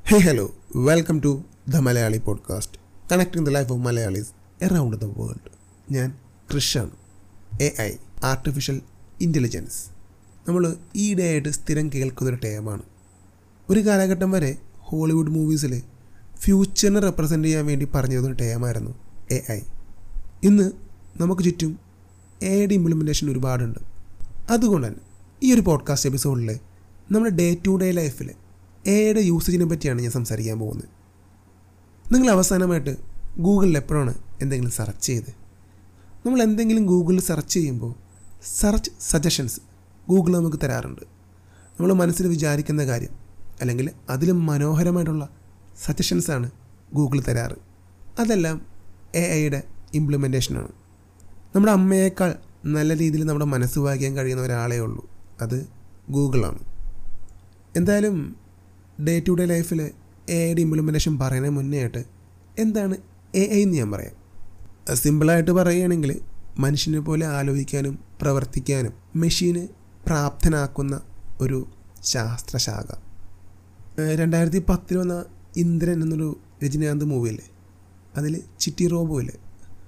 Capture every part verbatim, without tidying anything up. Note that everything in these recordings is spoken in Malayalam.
Hey, hello, welcome to the Malayali podcast, connecting the life of Malayalis around the world. ഞാൻ കൃഷാണ്. എ ഐ ആർട്ടിഫിഷ്യൽ ഇൻ്റലിജൻസ് നമ്മൾ ഈയിടെയായിട്ട് സ്ഥിരം കേൾക്കുന്നൊരു ടേമാണ്. ഒരു കാലഘട്ടം വരെ ഹോളിവുഡ് മൂവീസിൽ ഫ്യൂച്ചറിനെ റെപ്രസെൻ്റ് ചെയ്യാൻ വേണ്ടി പറഞ്ഞതൊരു ടേമായിരുന്നു എ ഐ. ഇന്ന് നമുക്ക് ചുറ്റും എ ഐയുടെ ഇംപ്ലിമെൻറ്റേഷൻ ഒരുപാടുണ്ട്. അതുകൊണ്ട് തന്നെ ഈ ഒരു പോഡ്കാസ്റ്റ് എപ്പിസോഡിൽ നമ്മുടെ ഡേ ടു ഡേ ലൈഫിൽ എ ഐയുടെ യൂസേജിനെ പറ്റിയാണ് ഞാൻ സംസാരിക്കാൻ പോകുന്നത്. നിങ്ങൾ അവസാനമായിട്ട് ഗൂഗിളിൽ എപ്പോഴാണ് എന്തെങ്കിലും സെർച്ച് ചെയ്ത്? നമ്മൾ എന്തെങ്കിലും ഗൂഗിളിൽ സെർച്ച് ചെയ്യുമ്പോൾ സെർച്ച് സജഷൻസ് ഗൂഗിൾ നമുക്ക് തരാറുണ്ട്. നമ്മൾ മനസ്സിൽ വിചാരിക്കുന്ന കാര്യം അല്ലെങ്കിൽ അതിലും മനോഹരമായിട്ടുള്ള സജഷൻസാണ് ഗൂഗിൾ തരാറ്. അതെല്ലാം എ ഐയുടെ ഇംപ്ലിമെൻറ്റേഷനാണ്. നമ്മുടെ അമ്മയേക്കാൾ നല്ല രീതിയിൽ നമ്മുടെ മനസ്സ് വായിക്കാൻ കഴിയുന്ന ഒരാളേ ഉള്ളൂ, അത് ഗൂഗിളാണ്. എന്തായാലും ഡേ ടു ഡേ ലൈഫിൽ എ ഐയുടെ ഇംപ്ലിമെൻറ്റേഷൻ പറയുന്നതിന് മുന്നേ ആയിട്ട് എന്താണ് എ ഐ എന്ന് ഞാൻ പറയാം. സിമ്പിളായിട്ട് പറയുകയാണെങ്കിൽ മനുഷ്യനെ പോലെ ആലോചിക്കാനും പ്രവർത്തിക്കാനും മെഷീന് പ്രാപ്തനാക്കുന്ന ഒരു ശാസ്ത്രശാഖ. രണ്ടായിരത്തി പത്തിൽ വന്ന ഇന്ദ്രൻ എന്നൊരു രജനീകാന്ത് മൂവിയില്ലേ, അതിൽ ചിട്ടി റോബോ ഇല്ലേ,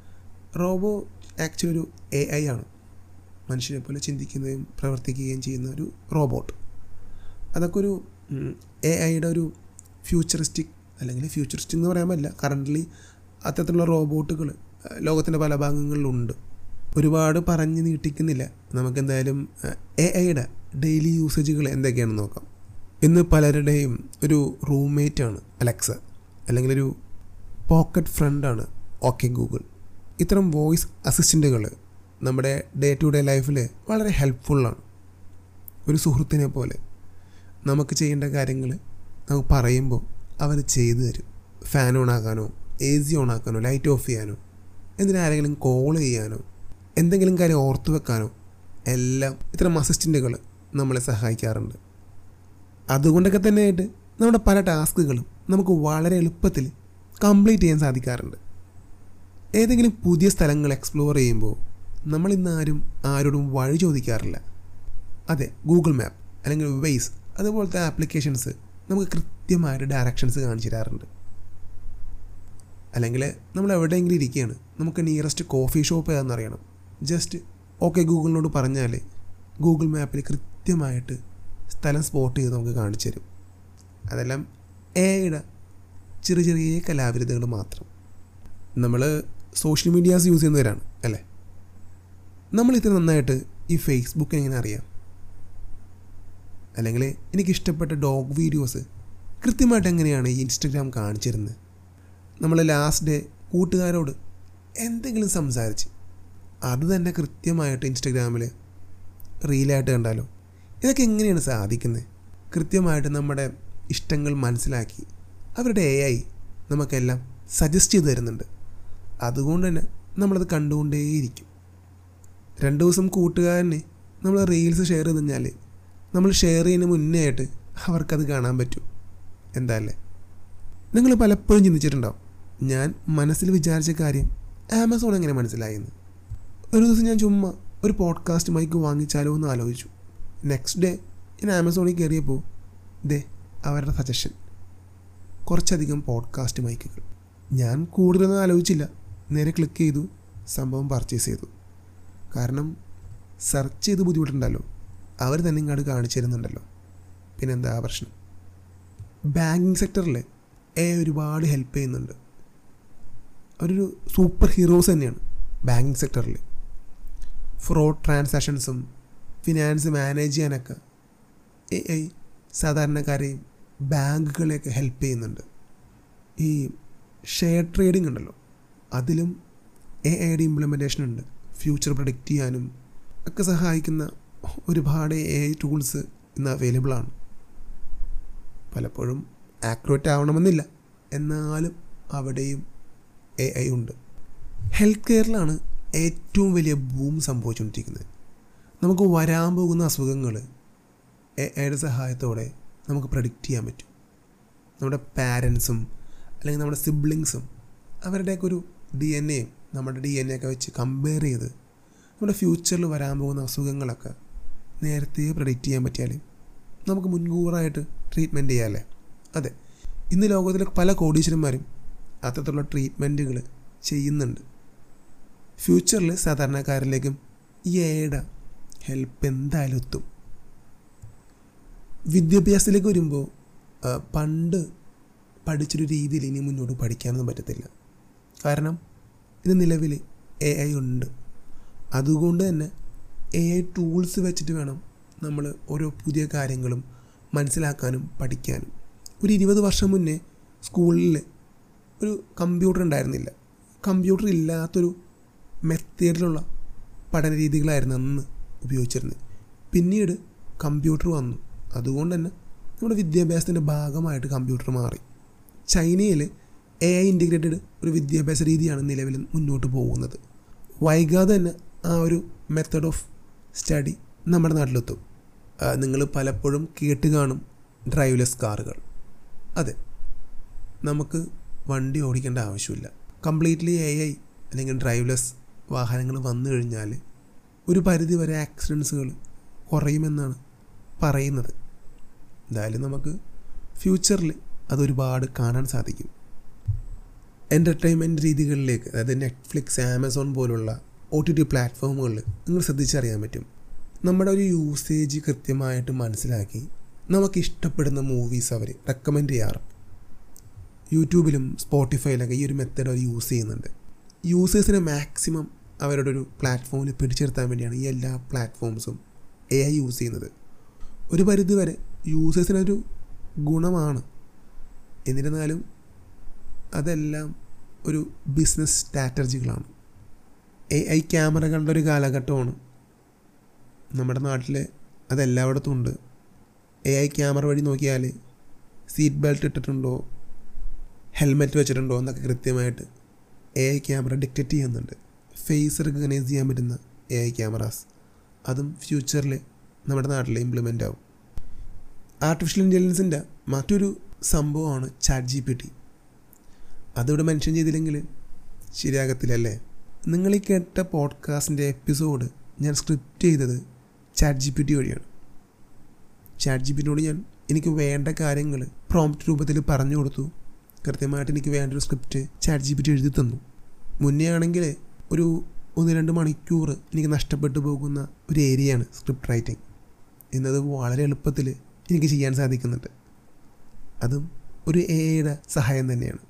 റോബോ ആക്ച്വലി ഒരു എ ഐ ആണ്. മനുഷ്യനെ പോലെ ചിന്തിക്കുകയും പ്രവർത്തിക്കുകയും ചെയ്യുന്ന ഒരു റോബോട്ട്. അതൊക്കെ ഒരു എ ഐയുടെ ഒരു ഫ്യൂച്ചറിസ്റ്റിക് അല്ലെങ്കിൽ ഫ്യൂച്ചറിസ്റ്റിക് എന്ന് പറയാൻ പറ്റില്ല, കറൻ്റ്ലി അത്തരത്തിലുള്ള റോബോട്ടുകൾ ലോകത്തിൻ്റെ പല ഭാഗങ്ങളിലുണ്ട്. ഒരുപാട് പറഞ്ഞ് നീട്ടിക്കുന്നില്ല. നമുക്കെന്തായാലും എ ഐയുടെ ഡെയിലി യൂസേജുകൾ എന്തൊക്കെയാണെന്ന് നോക്കാം. ഇന്ന് പലരുടെയും ഒരു റൂംമേറ്റാണ് അലക്സ, അല്ലെങ്കിൽ ഒരു പോക്കറ്റ് ഫ്രണ്ടാണ് ഓക്കെ ഗൂഗിൾ. ഇത്തരം വോയിസ് അസിസ്റ്റൻറ്റുകൾ നമ്മുടെ ഡേ ടു ഡേ ലൈഫിൽ വളരെ ഹെൽപ്ഫുള്ളാണ്. ഒരു സുഹൃത്തിനെ പോലെ നമുക്ക് ചെയ്യേണ്ട കാര്യങ്ങൾ നമുക്ക് പറയുമ്പോൾ അവർ ചെയ്തു തരും. ഫാൻ ഓൺ ആക്കാനോ എ സി ഓൺ ആക്കാനോ ലൈറ്റ് ഓഫ് ചെയ്യാനോ എന്തിനാരെങ്കിലും കോൾ ചെയ്യാനോ എന്തെങ്കിലും കാര്യം ഓർത്തു വെക്കാനോ എല്ലാം ഇത്തരം അസിസ്റ്റൻറ്റുകൾ നമ്മളെ സഹായിക്കാറുണ്ട്. അതുകൊണ്ടൊക്കെ തന്നെയായിട്ട് നമ്മുടെ പല ടാസ്കുകളും നമുക്ക് വളരെ എളുപ്പത്തിൽ കംപ്ലീറ്റ് ചെയ്യാൻ സാധിക്കാറുണ്ട്. ഏതെങ്കിലും പുതിയ സ്ഥലങ്ങൾ എക്സ്പ്ലോർ ചെയ്യുമ്പോൾ നമ്മളിന്ന് ആരും ആരോടും വഴി ചോദിക്കാറില്ല. അതെ, ഗൂഗിൾ മാപ്പ് അല്ലെങ്കിൽ വെയ്സ് അതുപോലത്തെ ആപ്ലിക്കേഷൻസ് നമുക്ക് കൃത്യമായിട്ട് ഡയറക്ഷൻസ് കാണിച്ചു തരാറുണ്ട്. അല്ലെങ്കിൽ നമ്മൾ എവിടെയെങ്കിലും ഇരിക്കുകയാണ്, നമുക്ക് നിയറസ്റ്റ് കോഫി ഷോപ്പ് ഏതാണെന്നറിയണം, ജസ്റ്റ് ഓക്കെ ഗൂഗിളിനോട് പറഞ്ഞാൽ ഗൂഗിൾ മാപ്പിൽ കൃത്യമായിട്ട് സ്ഥലം സ്പോട്ട് ചെയ്ത് നമുക്ക് കാണിച്ചു തരും. അതെല്ലാം എ ഐയുടെ ചെറിയ ചെറിയ കലാവിരുദ്ധകൾ മാത്രം. നമ്മൾ സോഷ്യൽ മീഡിയാസ് യൂസ് ചെയ്യുന്നവരാണ് അല്ലേ? നമ്മളിത്ര നന്നായിട്ട് ഈ ഫേസ്ബുക്ക് എങ്ങനെ അറിയാം? അല്ലെങ്കിൽ എനിക്കിഷ്ടപ്പെട്ട ഡോഗ് വീഡിയോസ് കൃത്യമായിട്ട് എങ്ങനെയാണ് ഈ ഇൻസ്റ്റഗ്രാം കാണിച്ചിരുന്നത്? നമ്മൾ ലാസ്റ്റ് ഡേ കൂട്ടുകാരോട് എന്തെങ്കിലും സംസാരിച്ച് അത് തന്നെ കൃത്യമായിട്ട് ഇൻസ്റ്റഗ്രാമിൽ റീലായിട്ട് കണ്ടാലോ? ഇതൊക്കെ എങ്ങനെയാണ് സാധിക്കുന്നത്? കൃത്യമായിട്ട് നമ്മുടെ ഇഷ്ടങ്ങൾ മനസ്സിലാക്കി അവരുടെ എ ഐ നമുക്കെല്ലാം സജസ്റ്റ് ചെയ്ത് തരുന്നുണ്ട്. അതുകൊണ്ട് തന്നെ നമ്മളത് കണ്ടുകൊണ്ടേയിരിക്കും. രണ്ട് ദിവസം കൂട്ടുകാരന് നമ്മൾ റീൽസ് ഷെയർ ചെയ്ത് കഴിഞ്ഞാൽ നമ്മൾ ഷെയർ ചെയ്യുന്നതിന് മുന്നേ ആയിട്ട് അവർക്കത് കാണാൻ പറ്റും. എന്താല്ലേ, നിങ്ങൾ പലപ്പോഴും ചിന്തിച്ചിട്ടുണ്ടാവും, ഞാൻ മനസ്സിൽ വിചാരിച്ച കാര്യം ആമസോൺ എങ്ങനെ മനസ്സിലായെന്ന്. ഒരു ദിവസം ഞാൻ ചുമ്മാ ഒരു പോഡ്കാസ്റ്റ് മൈക്ക് വാങ്ങിച്ചാലോ എന്ന് ആലോചിച്ചു. നെക്സ്റ്റ് ഡേ ഞാൻ ആമസോണിൽ കയറിയപ്പോൾ ദേ അവരുടെ സജഷൻ കുറച്ചധികം പോഡ്കാസ്റ്റ് മൈക്കുകൾ. ഞാൻ കൂടുതലൊന്നും ആലോചിച്ചില്ല, നേരെ ക്ലിക്ക് ചെയ്തു, സംഭവം പർച്ചേസ് ചെയ്തു. കാരണം സെർച്ച് ചെയ്ത് ബുദ്ധിമുട്ടുണ്ടല്ലോ, അവർ തന്നെ ഇങ്ങോട്ട് കാണിച്ചു തരുന്നുണ്ടല്ലോ. പിന്നെന്താ പ്രശ്നം? ബാങ്കിങ് സെക്ടറിൽ എ ഒരുപാട് ഹെൽപ്പ് ചെയ്യുന്നുണ്ട്. അവരൊരു സൂപ്പർ ഹീറോസ് തന്നെയാണ് ബാങ്കിങ് സെക്ടറിൽ. ഫ്രോഡ് ട്രാൻസാക്ഷൻസും ഫിനാൻസ് മാനേജ് ചെയ്യാനൊക്കെ എ ഐ സാധാരണക്കാരെയും ബാങ്കുകളെയൊക്കെ ഹെൽപ്പ് ചെയ്യുന്നുണ്ട്. ഈ ഷെയർ ട്രേഡിംഗ് ഉണ്ടല്ലോ, അതിലും എ ഐയുടെ ഇംപ്ലിമെൻറ്റേഷൻ ഉണ്ട്. ഫ്യൂച്ചർ പ്രഡിക്റ്റ് ചെയ്യാനും ഒക്കെ സഹായിക്കുന്ന ഒരുപാട് എ ഐ ടൂൾസ് ഇന്ന് അവൈലബിൾ ആണ്. പലപ്പോഴും ആക്യുറേറ്റ് ആവണമെന്നില്ല, എന്നാലും അവിടെയും എ ഐ ഉണ്ട്. ഹെൽത്ത് കെയറിലാണ് ഏറ്റവും വലിയ ബൂം സംഭവിച്ചുകൊണ്ടിരിക്കുന്നത്. നമുക്ക് വരാൻ പോകുന്ന അസുഖങ്ങൾ എ ഐയുടെ സഹായത്തോടെ നമുക്ക് പ്രഡിക്റ്റ് ചെയ്യാൻ പറ്റും. നമ്മുടെ പാരൻസും അല്ലെങ്കിൽ നമ്മുടെ സിബ്ലിങ്സും അവരുടെയൊക്കെ ഒരു ഡി എൻ എയും നമ്മുടെ ഡി എൻ എ ഒക്കെ വെച്ച് കമ്പയർ ചെയ്ത് നമ്മുടെ ഫ്യൂച്ചറിൽ വരാൻ പോകുന്ന അസുഖങ്ങളൊക്കെ നേരത്തെ പ്രഡിക്റ്റ് ചെയ്യാൻ പറ്റിയാൽ നമുക്ക് മുൻകൂറായിട്ട് ട്രീറ്റ്മെൻറ്റ് ചെയ്യാമല്ലേ? അതെ, ഇന്ന് ലോകത്തിലെ പല കോടീശ്വരന്മാരും അത്തരത്തിലുള്ള ട്രീറ്റ്മെൻറ്റുകൾ ചെയ്യുന്നുണ്ട്. ഫ്യൂച്ചറിൽ സാധാരണക്കാരിലേക്കും ഈ എയുടെ ഹെൽപ്പ് എന്തായാലും എത്തും. വിദ്യാഭ്യാസത്തിലേക്ക് വരുമ്പോൾ പണ്ട് പഠിച്ചൊരു രീതിയിൽ ഇനി മുന്നോട്ട് പഠിക്കാനൊന്നും പറ്റത്തില്ല. കാരണം ഇത് നിലവിൽ എ ഐ ഉണ്ട്. അതുകൊണ്ട് തന്നെ എ ഐ ടൂൾസ് വെച്ചിട്ട് വേണം നമ്മൾ ഓരോ പുതിയ കാര്യങ്ങളും മനസ്സിലാക്കാനും പഠിക്കാനും. ഒരു ഇരുപത് വർഷം മുന്നേ സ്കൂളിൽ ഒരു കമ്പ്യൂട്ടർ ഉണ്ടായിരുന്നില്ല. കമ്പ്യൂട്ടർ ഇല്ലാത്തൊരു മെത്തേഡിലുള്ള പഠന രീതികളായിരുന്നു അന്ന് ഉപയോഗിച്ചിരുന്നത്. പിന്നീട് കമ്പ്യൂട്ടർ വന്നു. അതുകൊണ്ട് തന്നെ നമ്മുടെ വിദ്യാഭ്യാസത്തിൻ്റെ ഭാഗമായിട്ട് കമ്പ്യൂട്ടർ മാറി. ചൈനയിൽ എ ഐ ഇൻറ്റിഗ്രേറ്റഡ് ഒരു വിദ്യാഭ്യാസ രീതിയാണ് നിലവിൽ മുന്നോട്ട് പോകുന്നത്. വൈകാതെ തന്നെ ആ ഒരു മെത്തേഡ് ഓഫ് സ്റ്റഡി നമ്മുടെ നാട്ടിലെത്തും. നിങ്ങൾ പലപ്പോഴും കേട്ട് കാണും ഡ്രൈവ്ലെസ് കാറുകൾ. അതെ, നമുക്ക് വണ്ടി ഓടിക്കേണ്ട ആവശ്യമില്ല. കംപ്ലീറ്റ്ലി എ ഐ അല്ലെങ്കിൽ ഡ്രൈവ്ലെസ് വാഹനങ്ങൾ വന്നു കഴിഞ്ഞാൽ ഒരു പരിധി വരെ ആക്സിഡൻസുകൾ കുറയുമെന്നാണ് പറയുന്നത്. എന്തായാലും നമുക്ക് ഫ്യൂച്ചറിൽ അതൊരുപാട് കാണാൻ സാധിക്കും. എൻ്റർടൈൻമെൻറ്റ് രീതികളിലേക്ക്, അതായത് നെറ്റ്ഫ്ലിക്സ്, ആമസോൺ പോലുള്ള ഒ ടി ടി പ്ലാറ്റ്ഫോമുകളിൽ നിങ്ങൾ ശ്രദ്ധിച്ചറിയാൻ പറ്റും. നമ്മുടെ ഒരു യൂസേജ് കൃത്യമായിട്ട് മനസ്സിലാക്കി നമുക്കിഷ്ടപ്പെടുന്ന മൂവീസ് അവർ റെക്കമെൻഡ് ചെയ്യാറ്. യൂട്യൂബിലും സ്പോട്ടിഫൈയിലൊക്കെ ഈ ഒരു മെത്തേഡ് അവർ യൂസ് ചെയ്യുന്നുണ്ട്. യൂസേഴ്സിനെ മാക്സിമം അവരുടെ ഒരു പ്ലാറ്റ്ഫോമിൽ പിടിച്ചെടുത്താൻ വേണ്ടിയാണ് ഈ എല്ലാ പ്ലാറ്റ്ഫോംസും എ ഐ യൂസ് ചെയ്യുന്നത്. ഒരു പരിധി വരെ യൂസേഴ്സിനൊരു ഗുണമാണ്. എന്നിരുന്നാലും അതെല്ലാം ഒരു ബിസിനസ് സ്ട്രാറ്റജികളാണ്. എ ഐ ക്യാമറകളുടെ ഒരു കാലഘട്ടമാണ് നമ്മുടെ നാട്ടിൽ. അതെല്ലായിടത്തും ഉണ്ട്. എ ഐ ക്യാമറ വഴി നോക്കിയാൽ സീറ്റ് ബെൽറ്റ് ഇട്ടിട്ടുണ്ടോ, ഹെൽമെറ്റ് വെച്ചിട്ടുണ്ടോ എന്നൊക്കെ കൃത്യമായിട്ട് എ ഐ ക്യാമറ ഡിറ്റക്റ്റ് ചെയ്യുന്നുണ്ട്. ഫേസ് റെക്കഗ്നൈസ് ചെയ്യാൻ പറ്റുന്ന എ ഐ ക്യാമറാസ്, അതും ഫ്യൂച്ചറിൽ നമ്മുടെ നാട്ടിൽ ഇംപ്ലിമെൻ്റ് ആവും. ആർട്ടിഫിഷ്യൽ ഇൻ്റലിജൻസിൻ്റെ മറ്റൊരു സംഭവമാണ് ചാറ്റ് ജി പി ടി. അതിവിടെ മെൻഷൻ ചെയ്തില്ലെങ്കിൽ ശരിയാകത്തില്ലല്ലേ. നിങ്ങൾ ഈ കേട്ട പോഡ്കാസ്റ്റിൻ്റെ എപ്പിസോഡ് ഞാൻ സ്ക്രിപ്റ്റ് ചെയ്തത് ചാറ്റ് ജി പി ടി വഴിയാണ്. ചാറ്റ് ജി പി ടിയോട് ഞാൻ എനിക്ക് വേണ്ട കാര്യങ്ങൾ പ്രോംപ്റ്റ് രൂപത്തിൽ പറഞ്ഞു കൊടുത്തു. കൃത്യമായിട്ട് എനിക്ക് വേണ്ടൊരു script chat G P T എഴുതി തന്നു. മുന്നേ ആണെങ്കിൽ ഒരു ഒന്ന് രണ്ട് മണിക്കൂർ എനിക്ക് നഷ്ടപ്പെട്ടു പോകുന്ന ഒരു ഏരിയയാണ് സ്ക്രിപ്റ്റ് റൈറ്റിംഗ്. എന്നത് വളരെ എളുപ്പത്തിൽ എനിക്ക് ചെയ്യാൻ സാധിക്കുന്നുണ്ട്. അതും ഒരു എ ഐയുടെ സഹായം തന്നെയാണ്.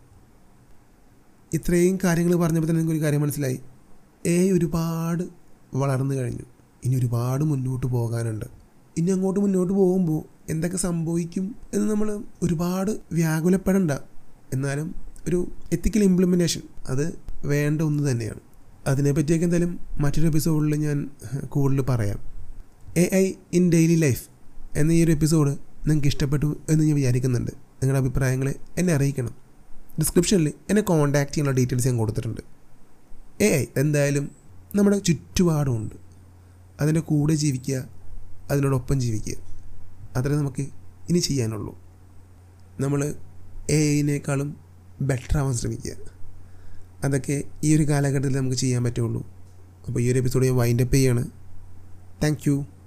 ഇത്രയും കാര്യങ്ങൾ പറഞ്ഞപ്പോൾ തന്നെ എനിക്കൊരു കാര്യം മനസ്സിലായി. എ ഐ ഒരുപാട് വളർന്നു കഴിഞ്ഞു. ഇനി ഒരുപാട് മുന്നോട്ട് പോകാനുണ്ട്. ഇനി അങ്ങോട്ട് മുന്നോട്ട് പോകുമ്പോൾ എന്തൊക്കെ സംഭവിക്കും എന്ന് നമ്മൾ ഒരുപാട് വ്യാകുലപ്പെടേണ്ട. എന്നാലും ഒരു എത്തിക്കൽ ഇംപ്ലിമെൻറ്റേഷൻ അത് വേണ്ട ഒന്ന് തന്നെയാണ്. അതിനെപ്പറ്റിയൊക്കെ എന്തായാലും മറ്റൊരു എപ്പിസോഡിൽ ഞാൻ കൂടുതൽ പറയാം. A I in daily life എന്ന ഈ ഒരു എപ്പിസോഡ് നിങ്ങൾക്ക് ഇഷ്ടപ്പെട്ടു എന്ന് ഞാൻ വിചാരിക്കുന്നുണ്ട്. നിങ്ങളുടെ അഭിപ്രായങ്ങൾ എന്നെ അറിയിക്കണം. ഡിസ്ക്രിപ്ഷനിൽ എന്നെ കോൺടാക്റ്റ് ചെയ്യാനുള്ള ഡീറ്റെയിൽസ് ഞാൻ കൊടുത്തിട്ടുണ്ട്. എ ഐ എന്തായാലും നമ്മുടെ ചുറ്റുപാടുമുണ്ട്. അതിൻ്റെ കൂടെ ജീവിക്കുക, അതിനോടൊപ്പം ജീവിക്കുക, അത്രേ നമുക്ക് ഇനി ചെയ്യാനുള്ളൂ. നമ്മൾ എ ഐനേക്കാളും ബെറ്റർ ആവാൻ ശ്രമിക്കുക. അതൊക്കെ ഈ ഒരു കാലഘട്ടത്തിൽ നമുക്ക് ചെയ്യാൻ പറ്റുള്ളൂ. അപ്പോൾ ഈ ഒരു എപ്പിസോഡ് ഞാൻ വൈൻഡപ്പ് ചെയ്യാണ്. Thank U.